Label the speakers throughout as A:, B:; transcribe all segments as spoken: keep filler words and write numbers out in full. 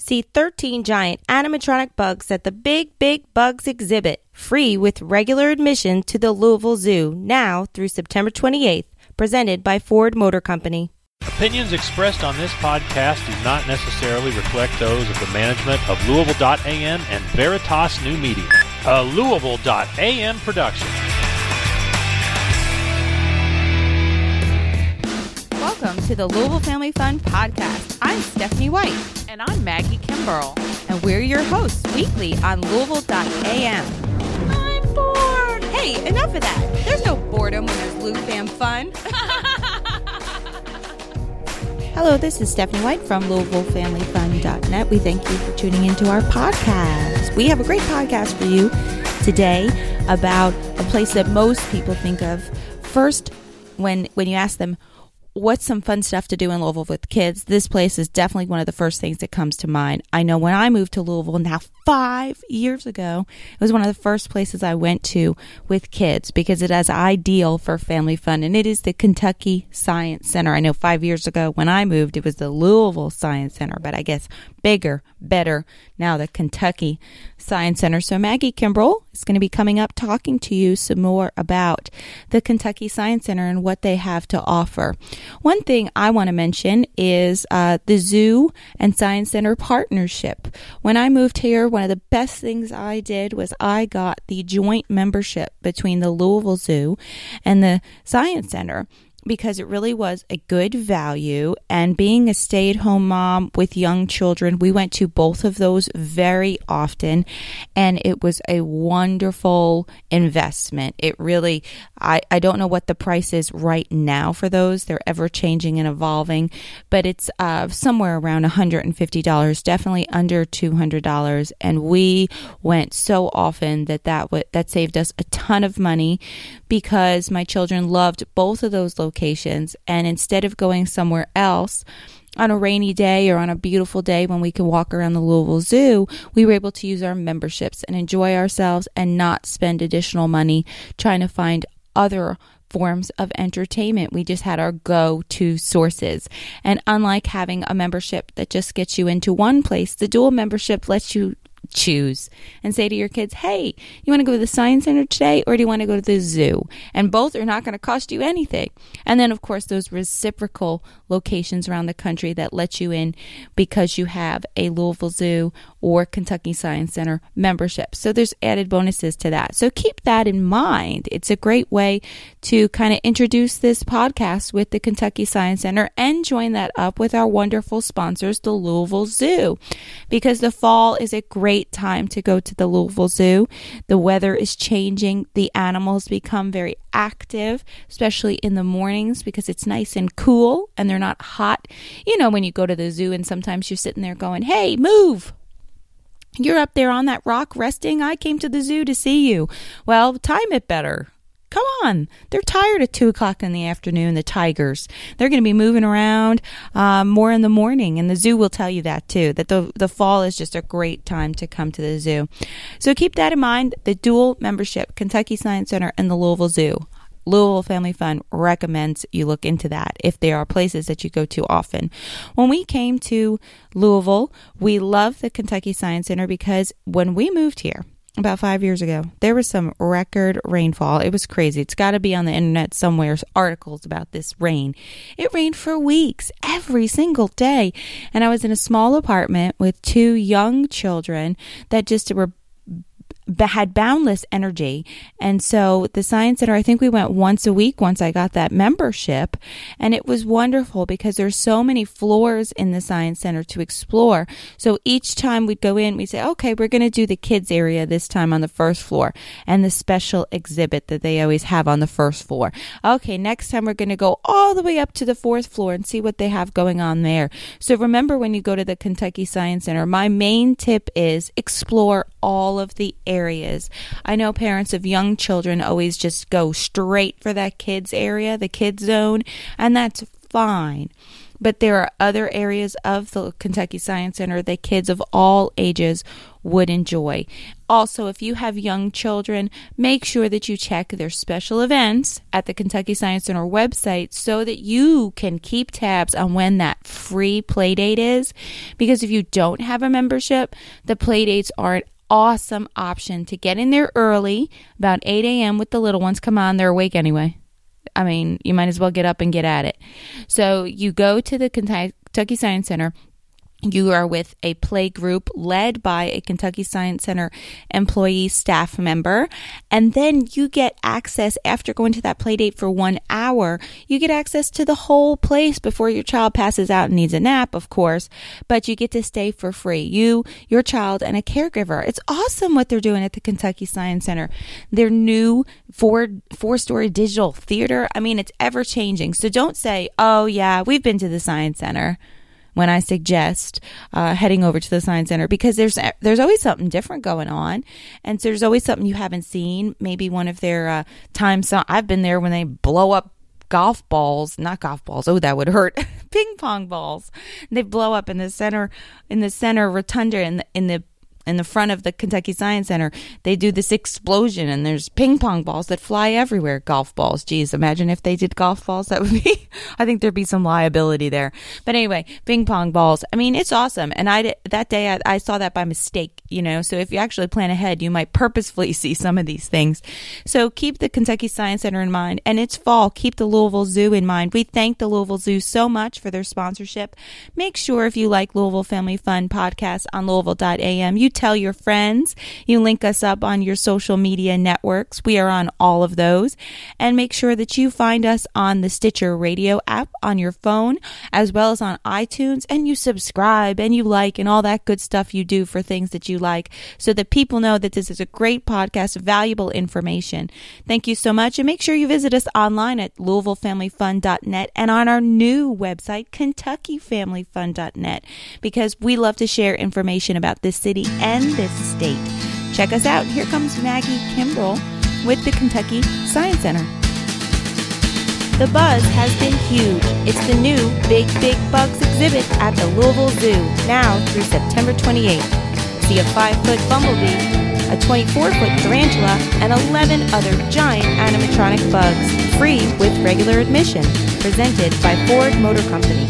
A: See thirteen giant animatronic bugs at the Big Big Bugs exhibit, free with regular admission to the Louisville Zoo, now through September twenty-eighth, presented by Ford Motor Company.
B: Opinions expressed on this podcast do not necessarily reflect those of the management of Louisville dot A M and Veritas New Media, a Louisville dot A M production.
A: Welcome to the Louisville Family Fun Podcast. I'm Stephanie White.
C: And I'm Maggie Kimbrell.
A: And we're your hosts weekly on Louisville dot A M. I'm bored. Hey, enough of that. There's no boredom when there's Lou Fam Fun. Hello, this is Stephanie White from Louisville Family Fun dot net. We thank you for tuning into our podcast. We have a great podcast for you today about a place that most people think of first when when you ask them, what's some fun stuff to do in Louisville with kids? This place is definitely one of the first things that comes to mind. I know when I moved to Louisville now five years ago, it was one of the first places I went to with kids because it is ideal for family fun, and it is the Kentucky Science Center. I know five years ago when I moved, it was the Louisville Science Center, but I guess bigger, better now, the Kentucky Science Center. So Maggie Kimbrell is going to be coming up talking to you some more about the Kentucky Science Center and what they have to offer. One thing I want to mention is uh, the Zoo and Science Center partnership. When I moved here, one of the best things I did was I got the joint membership between the Louisville Zoo and the Science Center, because it really was a good value. And being a stay-at-home mom with young children, we went to both of those very often, and it was a wonderful investment. It really, I, I don't know what the price is right now for those. They're ever-changing and evolving, but it's uh, somewhere around one hundred fifty dollars, definitely under two hundred dollars, and we went so often that that, w- that saved us a ton of money because my children loved both of those locations. Locations, and instead of going somewhere else on a rainy day or on a beautiful day when we can walk around the Louisville Zoo, we were able to use our memberships and enjoy ourselves and not spend additional money trying to find other forms of entertainment. We just had our go-to sources. And unlike having a membership that just gets you into one place, the dual membership lets you choose and say to your kids, hey, you want to go to the Science Center today, or do you want to go to the zoo? And both are not going to cost you anything. And then, of course, those reciprocal locations around the country that let you in because you have a Louisville Zoo or Kentucky Science Center membership. So there's added bonuses to that. So keep that in mind. It's a great way to kind of introduce this podcast with the Kentucky Science Center and join that up with our wonderful sponsors, the Louisville Zoo, because the fall is a great time to go to the Louisville Zoo. The weather is changing. The animals become very active, especially in the mornings because it's nice and cool and they're not hot. You know, when you go to the zoo and sometimes you're sitting there going, hey, move. You're up there on that rock resting. I came to the zoo to see you. Well, time it better. Come on. They're tired at two o'clock in the afternoon, the tigers. They're going to be moving around um, more in the morning, and the zoo will tell you that too, that the, the fall is just a great time to come to the zoo. So keep that in mind, the dual membership, Kentucky Science Center and the Louisville Zoo. Louisville Family Fun recommends you look into that if there are places that you go to often. When we came to Louisville, we loved the Kentucky Science Center because when we moved here, about five years ago, there was some record rainfall. It was crazy. It's got to be on the internet somewhere, articles about this rain. It rained for weeks, every single day. And I was in a small apartment with two young children that just were had boundless energy. And so the Science Center, I think we went once a week once I got that membership. And it was wonderful because there's so many floors in the Science Center to explore. So each time we'd go in, we'd say, okay, we're going to do the kids area this time on the first floor and the special exhibit that they always have on the first floor. Okay, next time we're going to go all the way up to the fourth floor and see what they have going on there. So remember, when you go to the Kentucky Science Center, my main tip is explore all of the areas. I know parents of young children always just go straight for that kids area, the kids zone, and that's fine. but there are other areas of the Kentucky Science Center that kids of all ages would enjoy. Also, if you have young children, make sure that you check their special events at the Kentucky Science Center website so that you can keep tabs on when that free play date is. Because if you don't have a membership, the play dates are an awesome option to get in there early, about eight a.m. with the little ones. Come on, they're awake anyway. I mean, you might as well get up and get at it. So you go to the Kentucky Science Center. You are with a play group led by a Kentucky Science Center employee staff member. And then you get access, after going to that play date for one hour, you get access to the whole place before your child passes out and needs a nap, of course. But you get to stay for free. You, your child, and a caregiver. It's awesome what they're doing at the Kentucky Science Center. Their new four, four-story digital theater. I mean, it's ever-changing. So don't say, oh, yeah, we've been to the Science Center, when I suggest uh, heading over to the Science Center, because there's there's always something different going on, and so there's always something you haven't seen. Maybe one of their uh, times. So I've been there when they blow up golf balls, not golf balls. Oh, that would hurt. Ping pong balls. They blow up in the center in the center rotunda in the in the in the front of the Kentucky Science Center. They do this explosion, and there's ping pong balls that fly everywhere. Golf balls. Geez, imagine if they did golf balls. That would be, I think there'd be some liability there. But anyway, ping pong balls. I mean, it's awesome. And I, that day, I, I saw that by mistake, you know. So if you actually plan ahead, you might purposefully see some of these things. So keep the Kentucky Science Center in mind. And it's fall. Keep the Louisville Zoo in mind. We thank the Louisville Zoo so much for their sponsorship. Make sure, if you like Louisville Family Fun podcast on Louisville dot a m, you tell your friends. You link us up on your social media networks. We are on all of those. And make sure that you find us on the Stitcher Radio app on your phone, as well as on iTunes, and you subscribe and you like and all that good stuff you do for things that you like, so that people know that this is a great podcast, valuable information. Thank you so much. And make sure you visit us online at Louisville Family Fun dot net and on our new website, Kentucky Family Fun dot net, because we love to share information about this city and this state. Check us out. Here comes Maggie Kimbrell with the Kentucky Science Center. The buzz has been huge. It's the new Big Big Bugs exhibit at the Louisville Zoo, now through September twenty-eighth. See a five-foot bumblebee, a twenty-four-foot tarantula, and eleven other giant animatronic bugs, free with regular admission. Presented by Ford Motor Company.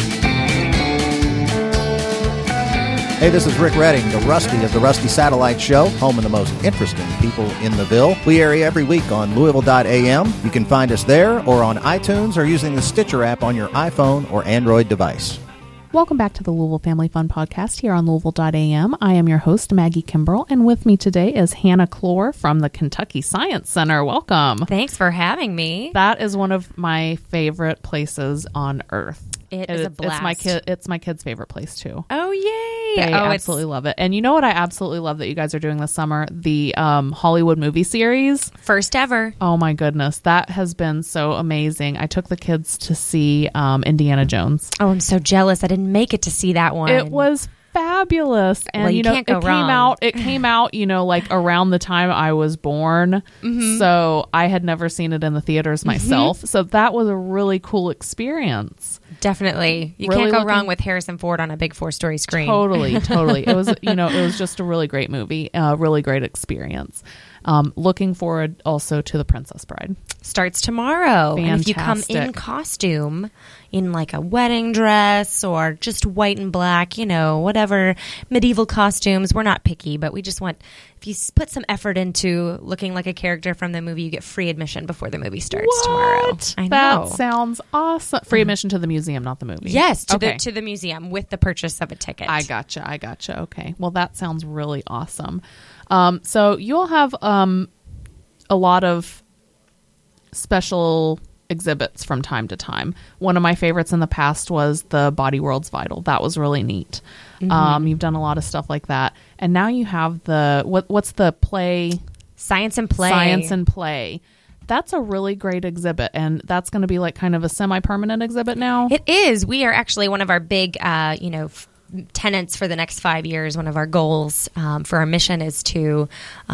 C: Hey, this is Rick Redding, the Rusty of the Rusty Satellite Show, home of the most interesting people in the Ville. We air every week on Louisville dot a m. You can find us there or on iTunes or using the Stitcher app on your iPhone or Android device.
D: Welcome back to the Louisville Family Fun Podcast here on Louisville dot a m. I am your host, Maggie Kimbrell, and with me today is Hannah Clore from the Kentucky Science Center. Welcome.
E: Thanks for having me.
D: That is one of my favorite places on earth.
E: It is a blast.
D: It's my kid. It's my kid's favorite place too.
E: Oh yay!
D: They
E: oh,
D: absolutely love it. And you know what I absolutely love that you guys are doing this summer? The um, Hollywood movie series.
E: First ever.
D: Oh my goodness, that has been so amazing. I took the kids to see um, Indiana Jones.
E: Oh, I'm so jealous. I didn't make it to see that one.
D: It was fabulous. And
E: well, you,
D: you know,
E: can't go
D: it came
E: wrong.
D: out it came out, you know, like around the time I was born. Mm-hmm. So I had never seen it in the theaters myself. Mm-hmm. So that was a really cool experience.
E: Definitely. You
D: really
E: can't go
D: looking,
E: wrong with Harrison Ford on a big four-story screen.
D: Totally, totally. It was, you know, it was just a really great movie, a uh, really great experience. Um, looking forward also to The Princess Bride.
E: Starts tomorrow.
D: Fantastic.
E: And if you come in costume, in like a wedding dress or just white and black, you know, whatever medieval costumes, we're not picky, but we just want, if you put some effort into looking like a character from the movie, you get free admission before the movie starts
D: what?
E: tomorrow. I know.
D: That sounds awesome. Free admission to the museum, not the movie.
E: Yes, to
D: okay.
E: the to the museum with the purchase of a ticket.
D: I gotcha. I gotcha. Okay. Well, that sounds really awesome. Um, so you'll have um, a lot of special exhibits from time to time. One of my favorites in the past was the Body World's Vital. That was really neat. Mm-hmm. Um, you've done a lot of stuff like that. And now you have the, what? what's the play?
E: Science and Play.
D: Science and Play. That's a really great exhibit, and that's going to be like kind of a semi-permanent exhibit now.
E: It is. We are actually one of our big, uh, you know, f- tenants for the next five years. One of our goals um, for our mission is to um,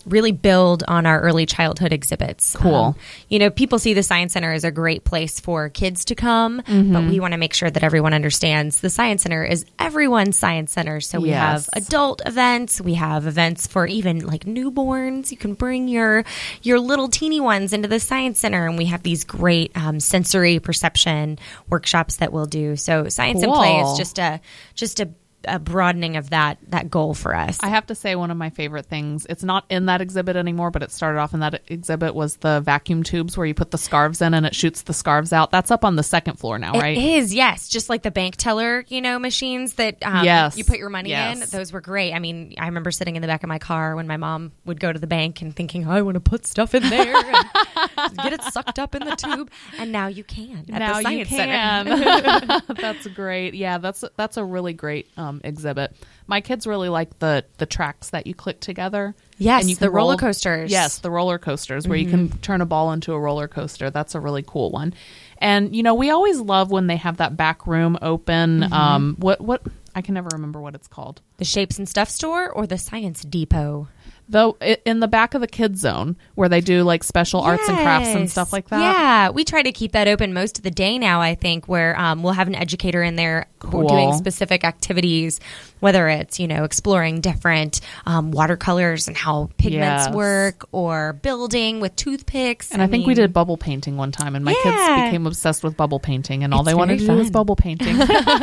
E: really build on our early childhood exhibits.
D: Cool.
E: Um, you know, people see the Science Center as a great place for kids to come,
D: Mm-hmm.
E: but we want to make sure that everyone understands the Science Center is everyone's Science Center. So we
D: Yes.
E: have adult events, we have events for even like newborns. You can bring your your little teeny ones into the Science Center, and we have these great um, sensory perception workshops that we'll do. So Science and Play
D: Cool.
E: is just a just a a broadening of that that goal for us.
D: I have to say one of my favorite things, it's not in that exhibit anymore, but it started off in that exhibit, was the vacuum tubes where you put the scarves in and it shoots the scarves out. That's up on the second floor now, right?
E: It is, yes. Just like the bank teller, you know, machines that um,
D: Yes.
E: you put your money
D: Yes.
E: in. Those were great. I mean, I remember sitting in the back of my car when my mom would go to the bank and thinking, I want to put stuff in there and get it sucked up in the tube. And now you can at
D: now
E: the
D: you
E: Science Center.
D: can. That's great. Yeah, that's that's a really great um, exhibit. My kids really like the the tracks that you click together.
E: Yes,
D: and you
E: the
D: can roll-
E: roller coasters.
D: Yes, the roller coasters where you can turn a ball into a roller coaster. That's a really cool one. And you know, we always love when they have that back room open. Um, what what I can never remember what it's called.
E: The Shapes and Stuff store or the Science Depot?
D: Though i- in the back of the kids zone where they do like special arts and crafts and
E: Yes.
D: stuff like that.
E: Yeah, we try to keep that open most of the day now, I think, where um, we'll have an educator in there
D: Cool.
E: doing specific activities, whether it's, you know, exploring different um, watercolors and how pigments
D: Yes.
E: work, or building with toothpicks.
D: And I, think we
E: mean,
D: did bubble painting one time, and my
E: Yeah.
D: kids became obsessed with bubble painting, and all
E: It's
D: they wanted to
E: very
D: do was
E: fun.
D: bubble painting.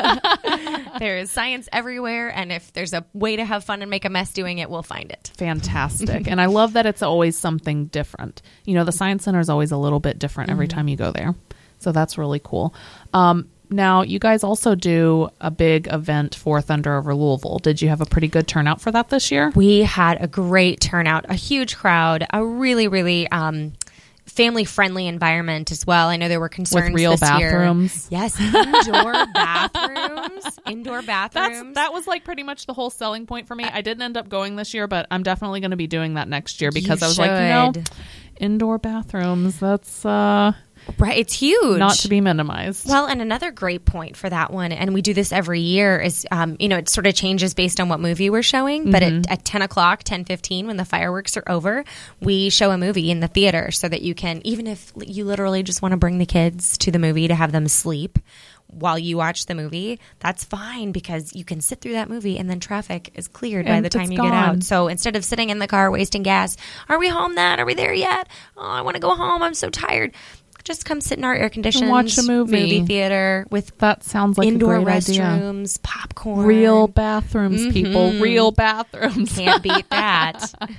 E: There is science everywhere, and if there's a way to have fun and make a mess doing it, we'll find it.
D: Fantastic. And I love that it's always something different. You know, the Science Center is always a little bit different every time you go there. So that's really cool. Um, now, you guys also do a big event for Thunder Over Louisville. Did you have a pretty good turnout for that this year?
E: We had a great turnout, a huge crowd, a really, really um, family-friendly environment as well. I know there were concerns
D: real
E: this
D: bathrooms?
E: year. Yes, indoor bathrooms. Indoor
D: That's
E: bathrooms.
D: that was like pretty much the whole selling point for me. I didn't end up going this year, but I'm definitely going to be doing that next year because
E: You
D: I was like, you know,
E: should.
D: indoor bathrooms, that's uh,
E: Right, it's huge.
D: not to be minimized.
E: Well, and another great point for that one, and we do this every year, is, um, you know, it sort of changes based on what movie we're showing. But
D: Mm-hmm.
E: at, at ten o'clock, ten fifteen, when the fireworks are over, we show a movie in the theater so that you can, even if you literally just want to bring the kids to the movie to have them sleep while you watch the movie, that's fine, because you can sit through that movie and then traffic is cleared by
D: And
E: the time
D: it's
E: you get
D: gone.
E: out. So instead of sitting in the car wasting gas, are we home then? Are we there yet? Oh, I want to go home. I'm so tired. Just come sit in our air conditioned
D: watch a movie.
E: theater with
D: That sounds like
E: indoor
D: a great idea.
E: restrooms, popcorn.
D: Real bathrooms, people. Real bathrooms.
E: Can't beat that.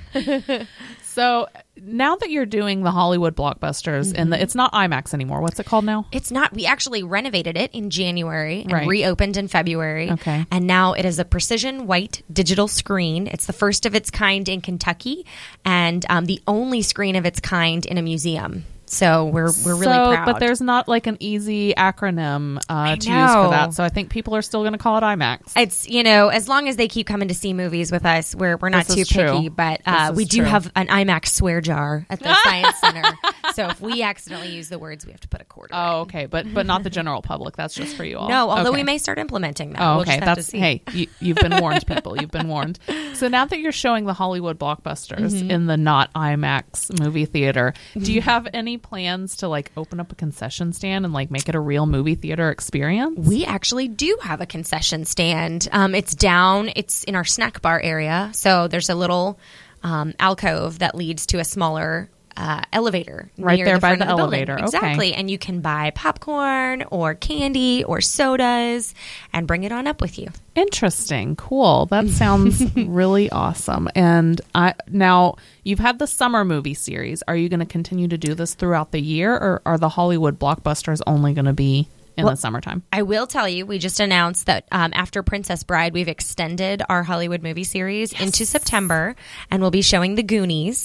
D: So now that you're doing the Hollywood blockbusters, and the, it's not IMAX anymore. What's it called now?
E: It's not. We actually renovated it in January and
D: Right.
E: reopened in February.
D: Okay.
E: And now it is a precision white digital screen. It's the first of its kind in Kentucky, and um, the only screen of its kind in a museum. So we're we're really
D: so,
E: proud.
D: But there's not like an easy acronym uh, to use
E: know.
D: for that. So I think people are still going to call it IMAX.
E: It's, you know, as long as they keep coming to see movies with us, we're we're not
D: This
E: too
D: is true.
E: picky. But uh,
D: This
E: we
D: is
E: do
D: true.
E: have an IMAX swear jar at the Science Center. So if we accidentally use the words, we have to put a quarter.
D: Oh,
E: in.
D: okay, but but not the general public. That's just for you all.
E: No, although
D: Okay.
E: we may start implementing that.
D: Oh,
E: We'll
D: okay.
E: just have
D: That's
E: to see.
D: hey, you, you've been warned, people. You've been warned. So now that you're showing the Hollywood blockbusters
E: Mm-hmm.
D: in the not IMAX movie theater, do you have any plans to like open up a concession stand and like make it a real movie theater experience?
E: We actually do have a concession stand. Um, it's down. It's in our snack bar area. So there's a little um, alcove that leads to a smaller uh, elevator
D: Right
E: near
D: there
E: the
D: by
E: front
D: the
E: of the building.
D: elevator. Okay.
E: Exactly. And you can buy popcorn or candy or sodas and bring it on up with you.
D: Interesting. Cool. That sounds really awesome. And I now you've had the summer movie series. Are you going to continue to do this throughout the year, or are the Hollywood blockbusters only going to be in
E: Well,
D: the summertime?
E: I will tell you, we just announced that um, after Princess Bride, we've extended our Hollywood movie series into September, and we'll be showing The Goonies.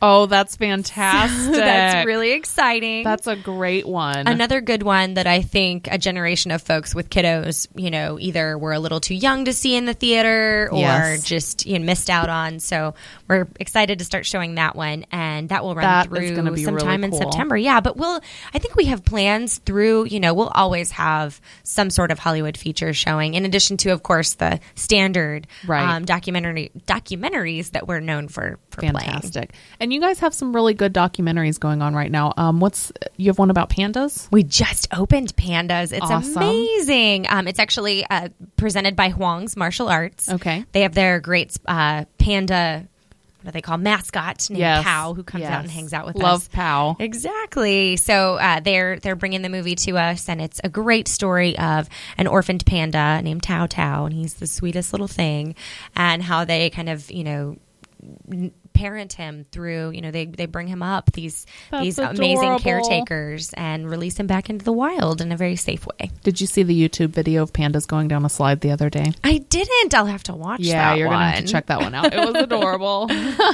D: Oh, that's fantastic.
E: That's really exciting.
D: That's a great one.
E: Another good one that I think a generation of folks with kiddos, you know, either were a little too young to see in the theater or
D: Yes.
E: just you know, missed out on. So we're excited to start showing that one, and that will run
D: That is
E: through
D: gonna be
E: sometime
D: really
E: in
D: cool.
E: September. Yeah, but we'll. I think we have plans through. You know, we'll always have some sort of Hollywood feature showing, in addition to, of course, the standard
D: Right.
E: um, documentary documentaries that we're known for for playing.
D: Fantastic. And you guys have some really good documentaries going on right now. Um, what's you have one about pandas?
E: We just opened Pandas. It's
D: Awesome.
E: amazing. Um, it's actually uh, presented by Huang's Martial Arts.
D: Okay.
E: They have their great uh, panda, what do they call, mascot named
D: Yes.
E: Pow, who comes out
D: Yes.
E: and hangs out with
D: Love
E: us.
D: Pow.
E: Exactly. So uh, they're they're bringing the movie to us, and it's a great story of an orphaned panda named Tao Tao, and he's the sweetest little thing, and how they kind of you know n- parent him through. You know, they they bring him up these
D: That's
E: these amazing
D: adorable.
E: caretakers and release him back into the wild in a very safe way.
D: Did you see the YouTube video of pandas going down a slide the other day?
E: I didn't. I'll have to watch
D: Yeah,
E: that
D: you're
E: one.
D: gonna have to check that one out. It was adorable.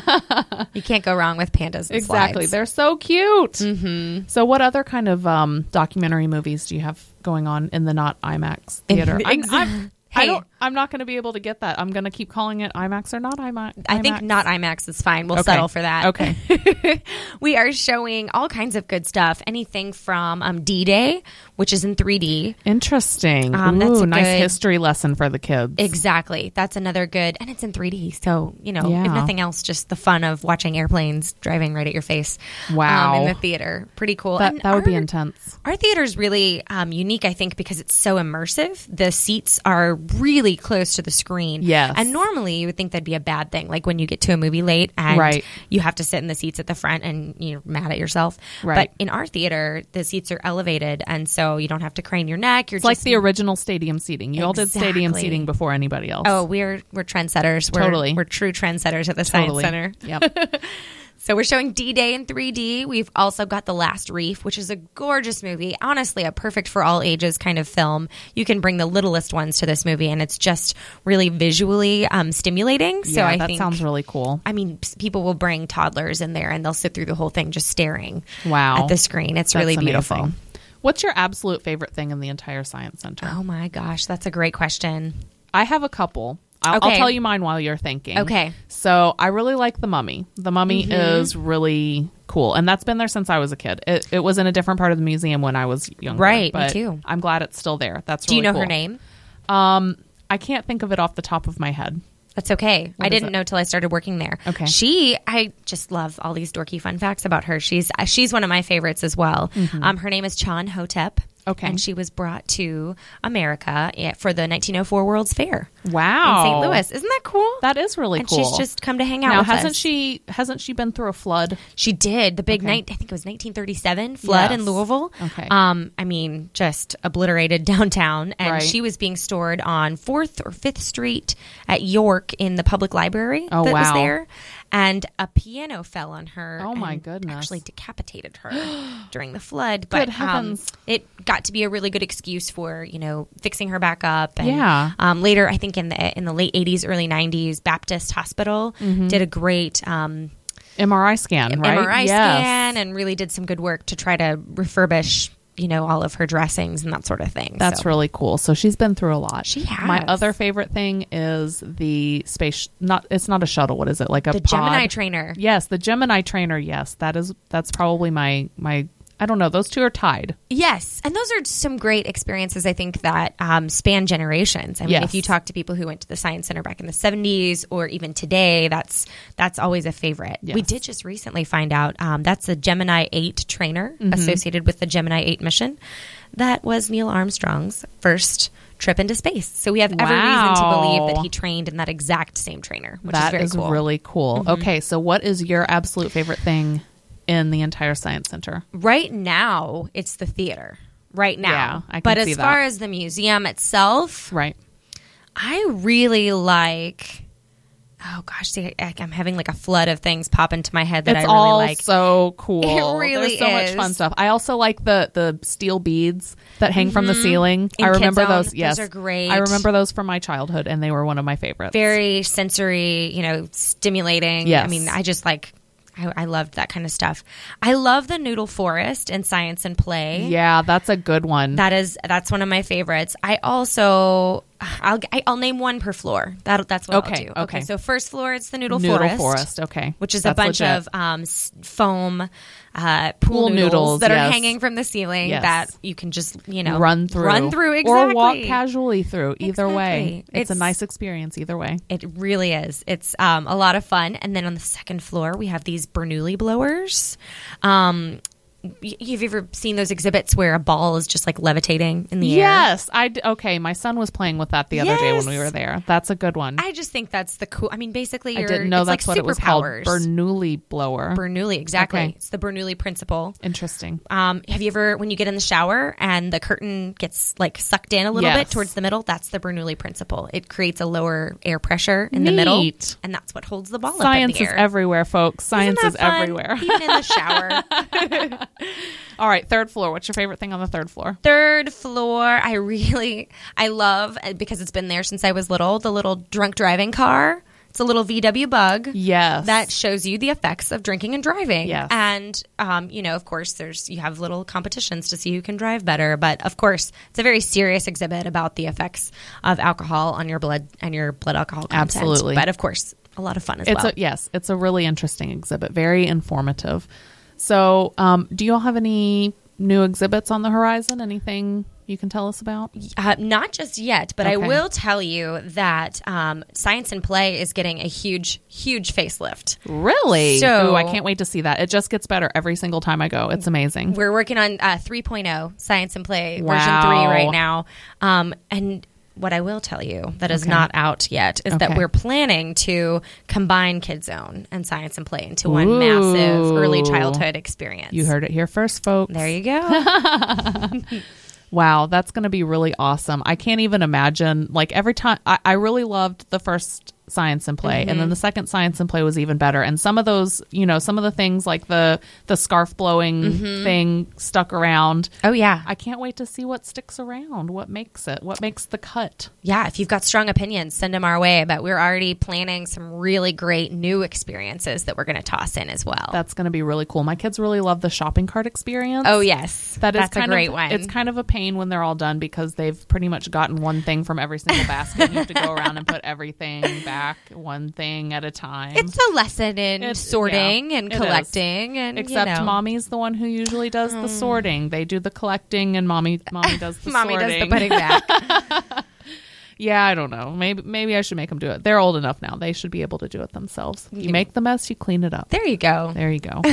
E: You can't go wrong with pandas and
D: Exactly.
E: slides.
D: They're so cute. Mm-hmm. So what other kind of um, documentary movies do you have going on in the not IMAX theater? I'm, I'm, I
E: Hey.
D: don't, I'm not going to be able to get that. I'm going to keep calling it IMAX or not IMAX.
E: I think not IMAX is fine. We'll
D: Okay.
E: settle for that.
D: Okay.
E: We are showing all kinds of good stuff. Anything from um, D-Day, which is in three D.
D: Interesting.
E: Um,
D: Ooh,
E: that's a
D: nice
E: good-
D: history lesson for the kids.
E: Exactly. That's another good, and it's in three D. So, you know,
D: Yeah.
E: if nothing else, just the fun of watching airplanes driving right at your face.
D: Wow.
E: Um, in the theater. Pretty cool.
D: That,
E: And
D: that would be
E: our-
D: intense.
E: Our theater is really um, unique, I think, because it's so immersive. The seats are really close to the screen.
D: Yes.
E: And normally you would think that'd be a bad thing, like when you get to a movie late and
D: Right.
E: you have to sit in the seats at the front and you're mad at yourself.
D: Right.
E: But in our theater, the seats are elevated, and so you don't have to crane your neck. You're
D: It's like
E: just
D: the original stadium seating. You all did stadium
E: Exactly.
D: seating before anybody else.
E: Oh, we're we're trendsetters. We're,
D: Totally.
E: We're true trendsetters at the
D: totally.
E: Science Center.
D: Yep.
E: So we're showing D-Day in three D. We've also got The Last Reef, which is a gorgeous movie. Honestly, a perfect for all ages kind of film. You can bring the littlest ones to this movie, and it's just really visually um, stimulating. So
D: yeah,
E: I
D: that
E: think,
D: sounds really cool.
E: I mean, s- people will bring toddlers in there, and they'll sit through the whole thing just staring
D: Wow.
E: at the screen. It's
D: That's
E: really beautiful.
D: amazing. What's your absolute favorite thing in the entire Science Center?
E: Oh my gosh, that's a great question.
D: I have a couple. I'll, I'll
E: Okay.
D: tell you mine while you're thinking.
E: Okay.
D: So I really like The Mummy. The Mummy
E: Mm-hmm.
D: is really cool. And that's been there since I was a kid. It, it was in a different part of the museum when I was younger.
E: Right, me
D: but
E: too.
D: I'm glad it's still there. That's
E: Do you
D: really
E: know her
D: cool.
E: name?
D: Um, I can't think of it off the top of my head.
E: That's okay.
D: What
E: I
D: is
E: didn't
D: it?
E: know till I started working there.
D: Okay.
E: She, I just love all these dorky fun facts about her. She's uh, she's one of my favorites as well. Um, her name is Chan Hotep.
D: Okay.
E: And she was brought to America eh, for the nineteen oh four World's Fair
D: Wow.
E: in Saint Louis. Isn't that cool?
D: That is really
E: and
D: cool.
E: she's just come to hang out
D: now
E: with
D: hasn't
E: us.
D: she hasn't she been through a flood?
E: She did the big
D: Okay.
E: night. I think it was nineteen thirty-seven flood
D: Yes.
E: in Louisville.
D: Okay.
E: Um, I mean, just obliterated downtown, and
D: Right.
E: she was being stored on Fourth or Fifth Street at York in the public library
D: Oh,
E: that was
D: wow.
E: there. And a piano fell on her.
D: Oh, my
E: and
D: goodness.
E: Actually decapitated her during the flood.
D: Good
E: But
D: heavens.
E: Um, it got to be a really good excuse for you know fixing her back up. And,
D: Yeah.
E: Um, later, I think in the in the late eighties, early nineties, Baptist Hospital did a great. Um,
D: M R I scan, right?
E: M R I
D: Yes.
E: scan and really did some good work to try to refurbish, you know, all of her dressings and that sort of thing.
D: That's
E: So-
D: really cool. So she's been through a lot.
E: She has.
D: My other favorite thing is the space. Not it's not a shuttle. What is it? Like a
E: the
D: pod?
E: Gemini trainer.
D: Yes, the Gemini trainer. Yes, that is. That's probably my my. I don't know. Those two are tied.
E: Yes. And those are some great experiences, I think, that um, span generations. I mean,
D: Yes.
E: if you talk to people who went to the Science Center back in the seventies or even today, that's that's always a favorite.
D: Yes.
E: We did just recently find out um, that's a Gemini eight trainer
D: Mm-hmm.
E: associated with the Gemini eight mission. That was Neil Armstrong's first trip into space. So we have every reason to believe that
D: Wow.
E: he trained in that exact same trainer, which
D: That
E: is very
D: is
E: cool. Mm-hmm.
D: really cool. Okay, so what is your absolute favorite thing in the entire Science Center?
E: Right now, it's the theater. Right now.
D: Yeah, I can
E: but
D: see
E: as far
D: that.
E: as the museum itself,
D: Right.
E: I really like. Oh gosh, see, I, I'm having like a flood of things pop into my head that
D: It's
E: I really
D: all
E: like.
D: so cool.
E: It really
D: There's so much
E: is.
D: fun stuff. I also like the the steel beads that hang from the ceiling.
E: In
D: I remember
E: Kid Zone,
D: those. Yes,
E: those are great.
D: I remember those from my childhood, and they were one of my favorites.
E: Very sensory, you know, stimulating.
D: Yes.
E: I mean, I just like. I, I loved that kind of stuff. I love the Noodle Forest in Science and Play.
D: Yeah, that's a good one.
E: That is that's one of my favorites. I also I'll I, I'll name one per floor. That that's what
D: Okay,
E: I'll do.
D: okay.
E: So first floor, it's the Noodle,
D: Noodle
E: Forest,
D: Forest, okay.
E: which is
D: That's
E: a bunch
D: legit.
E: of um, s- foam uh, pool,
D: Pool
E: noodles,
D: noodles,
E: that
D: yes.
E: are hanging from the ceiling
D: Yes.
E: that you can just you know
D: run through.
E: run through exactly.
D: Or walk casually through. Either way.
E: Exactly.
D: It's,
E: It's-
D: a nice experience either way.
E: It really is. It's um, a lot of fun. And then on the second floor, we have these Bernoulli blowers. Um, y- have you ever seen those exhibits where a ball is just like levitating in the air?
D: Yes, I d- okay. My son was playing with that the other day when we
E: Yes.
D: were there. That's a good one. I,
E: I just think that's the cool. I mean, basically, you're,
D: didn't know
E: it's
D: that's
E: like
D: what it was called.
E: superpowers.
D: Bernoulli blower.
E: Bernoulli, exactly.
D: Okay.
E: It's the Bernoulli principle.
D: Interesting.
E: Um, have you ever, when you get in the shower and the curtain gets like sucked in a little
D: Yes.
E: bit towards the middle, that's the Bernoulli principle. It creates a lower air pressure in the middle,
D: Neat.
E: and that's what holds the ball
D: Science
E: up in
D: is
E: the air.
D: everywhere, folks. Science
E: Isn't
D: is
E: that fun?
D: everywhere.
E: Even in the shower.
D: All right, third floor. What's your favorite thing on the third floor?
E: Third floor, I really, I love, uh, because it's been there since I was little, the little drunk driving car. It's a little V W Bug.
D: Yes.
E: That shows you the effects of drinking and driving.
D: Yes.
E: And, um, you know, of course, there's you have little competitions to see who can drive better. But, of course, it's a very serious exhibit about the effects of alcohol on your blood and your blood alcohol content.
D: Absolutely.
E: But, of course, a lot of fun as
D: It's
E: well.
D: a yes, it's a really interesting exhibit, very informative. So, um, do you all have any new exhibits on the horizon? Anything you can tell us about?
E: Uh, not just yet, but I
D: Okay.
E: will tell you that um, Science and Play is getting a huge, huge facelift.
D: Really?
E: So-
D: Ooh, I can't wait to see that. It just gets better every single time I go. It's amazing.
E: We're working on uh, three point oh, Science and Play,
D: Wow.
E: version three right now. Um, and what I will tell you that is
D: Okay.
E: not out yet is that
D: Okay.
E: we're planning to combine Kid Zone and Science and Play into one
D: Ooh.
E: massive early childhood experience.
D: You heard it here first, folks.
E: There you go.
D: Wow, that's going to be really awesome. I can't even imagine. Like every time, I, I really loved the first Science and Play, and then the second Science and Play was even better. And some of those, you know, some of the things like the the scarf blowing thing stuck around.
E: Oh, yeah.
D: I can't wait to see what sticks around. What makes it? What makes the cut?
E: Yeah, if you've got strong opinions, send them our way. But we're already planning some really great new experiences that we're going to toss in as well.
D: That's going to be really cool. My kids really love the shopping cart experience.
E: oh, yes.
D: That is
E: That's
D: kind
E: a great
D: of,
E: one.
D: It's kind of a pain when they're all done because they've pretty much gotten one thing from every single basket. And you have to go around and put everything back one thing at a time.
E: It's a lesson in
D: It's-
E: sorting
D: yeah,
E: and
D: it is.
E: collecting, and
D: Except
E: you know.
D: mommy's the one who usually does the sorting. They do the collecting, and mommy mommy does the
E: Mommy
D: sorting.
E: does the putting back.
D: Yeah, I don't know. Maybe maybe I should make them do it. They're old enough now; they should be able to do it themselves. You make the mess, you clean it up.
E: There you go.
D: There you go.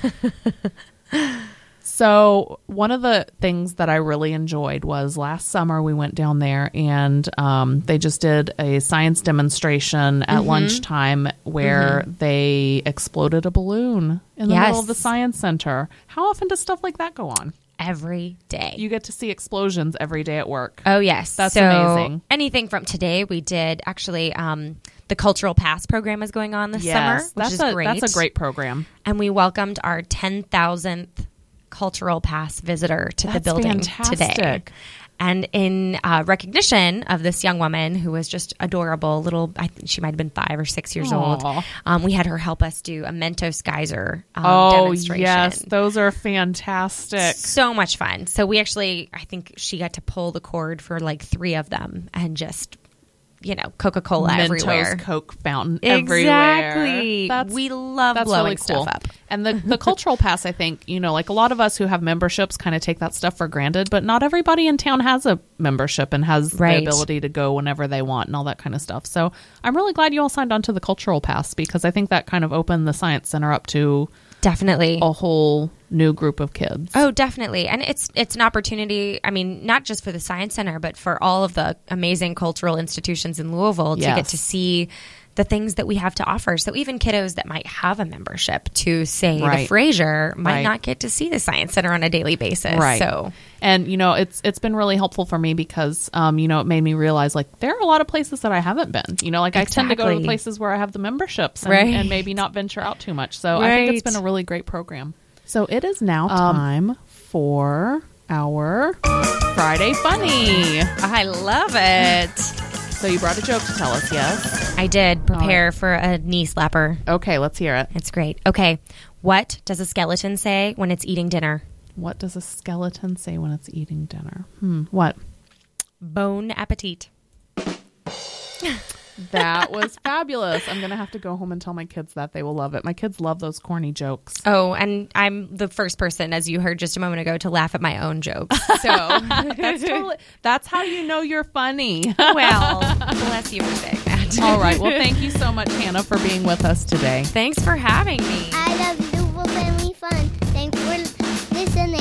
D: So one of the things that I really enjoyed was last summer we went down there and um, they just did a science demonstration at
E: Mm-hmm.
D: lunchtime where they exploded a balloon in the
E: Yes.
D: middle of the science center. How often does stuff like that go on?
E: Every day.
D: You get to see explosions every day at work.
E: Oh, yes.
D: That's
E: so
D: amazing.
E: Anything from today, we did actually. Um, the Cultural Pass program is going on this summer, which
D: that's
E: is
D: a,
E: great.
D: That's a great program.
E: And we welcomed our ten thousandth Cultural Pass visitor to the
D: That's
E: building
D: fantastic.
E: today. And in uh, recognition of this young woman who was just adorable, little, I think she might have been five or six years old,
D: Aw.
E: um, we had her help us do a Mentos Geyser um,
D: Oh,
E: demonstration.
D: yes. Those are fantastic.
E: So much fun. So we actually, I think she got to pull the cord for like three of them and just, you know, Coca-Cola
D: Mentos
E: everywhere.
D: Coke fountain everywhere.
E: Exactly.
D: That's,
E: we love
D: that's
E: blowing
D: really cool.
E: stuff up.
D: And the, the cultural pass, I think, you know, like a lot of us who have memberships kind of take that stuff for granted, but not everybody in town has a membership and has
E: Right.
D: the ability to go whenever they want and all that kind of stuff. So I'm really glad you all signed on to the cultural pass because I think that kind of opened the Science Center up to
E: Definitely.
D: a whole new group of kids.
E: Oh, definitely. And it's it's an opportunity, I mean, not just for the Science Center, but for all of the amazing cultural institutions in Louisville to
D: Yes.
E: get to see the things that we have to offer. So even kiddos that might have a membership to, say, the
D: Right.
E: Fraser might
D: Right.
E: not get to see the Science Center on a daily basis.
D: Right.
E: So
D: And, you know, it's it's been really helpful for me because, um, you know, it made me realize, like, there are a lot of places that I haven't been. You know, like, I tend to go to
E: Exactly.
D: the places where I have the memberships and,
E: Right.
D: and maybe not venture out too much. So I think it's
E: Right.
D: been a really great program. So it is now time for our Friday Funny.
E: I love it.
D: So you brought a joke to tell us, yes?
E: I did prepare
D: right.
E: for a knee slapper.
D: Okay, let's hear it.
E: It's great. Okay. What does a skeleton say when it's eating dinner?
D: What does a skeleton say when it's eating dinner? Hmm. What?
E: Bon appetit.
D: That was fabulous. I'm going to have to go home and tell my kids that. They will love it. My kids love those corny jokes.
E: Oh, and I'm the first person, as you heard just a moment ago, to laugh at my own jokes. So
D: That's totally, that's how you know you're funny.
E: well, bless you for saying that.
D: All right. Well, thank you so much, Hannah, for being with us today.
E: Thanks for having me.
F: I love Louisville Family Fun. Thanks for listening.